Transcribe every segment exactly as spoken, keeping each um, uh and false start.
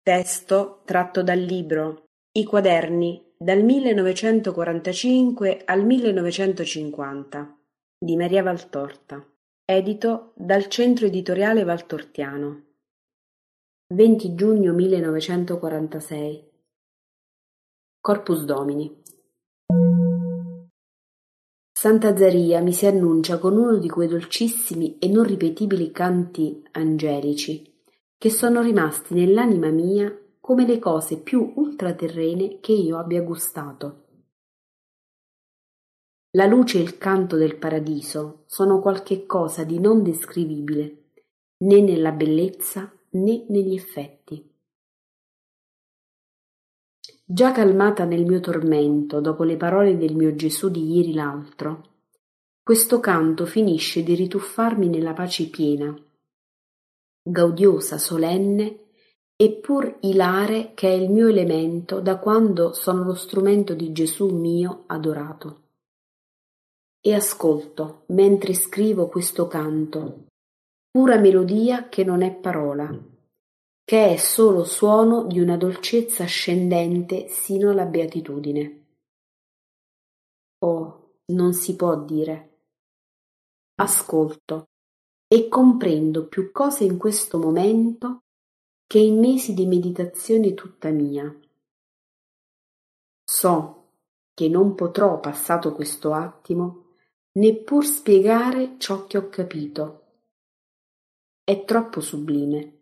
Testo tratto dal libro "I quaderni dal millenovecentoquarantacinque al millenovecentocinquanta" di Maria Valtorta, edito dal Centro Editoriale Valtortiano. venti giugno millenovecentoquarantasei. Corpus Domini. Santa Zaria mi si annuncia con uno di quei dolcissimi e non ripetibili canti angelici che sono rimasti nell'anima mia come le cose più ultraterrene che io abbia gustato. La luce e il canto del paradiso sono qualche cosa di non descrivibile, né nella bellezza né negli effetti. Già calmata nel mio tormento dopo le parole del mio Gesù di ieri l'altro, questo canto finisce di rituffarmi nella pace piena, gaudiosa, solenne, eppur ilare che è il mio elemento da quando sono lo strumento di Gesù mio adorato. E ascolto, mentre scrivo questo canto, pura melodia che non è parola, che è solo suono di una dolcezza ascendente sino alla beatitudine. Oh, non si può dire. Ascolto e comprendo più cose in questo momento che in mesi di meditazione tutta mia. So che non potrò, passato questo attimo, neppur spiegare ciò che ho capito. È troppo sublime.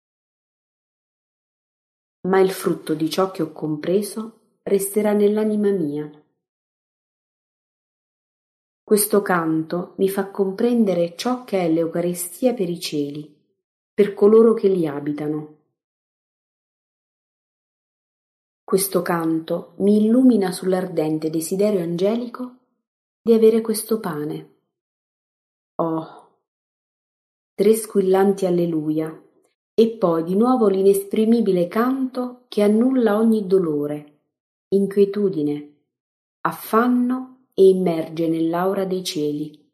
Ma il frutto di ciò che ho compreso resterà nell'anima mia. Questo canto mi fa comprendere ciò che è l'Eucaristia per i cieli, per coloro che li abitano. Questo canto mi illumina sull'ardente desiderio angelico di avere questo pane. Oh, tre squillanti alleluia, e poi di nuovo l'inesprimibile canto che annulla ogni dolore, inquietudine, affanno e immerge nell'aura dei cieli.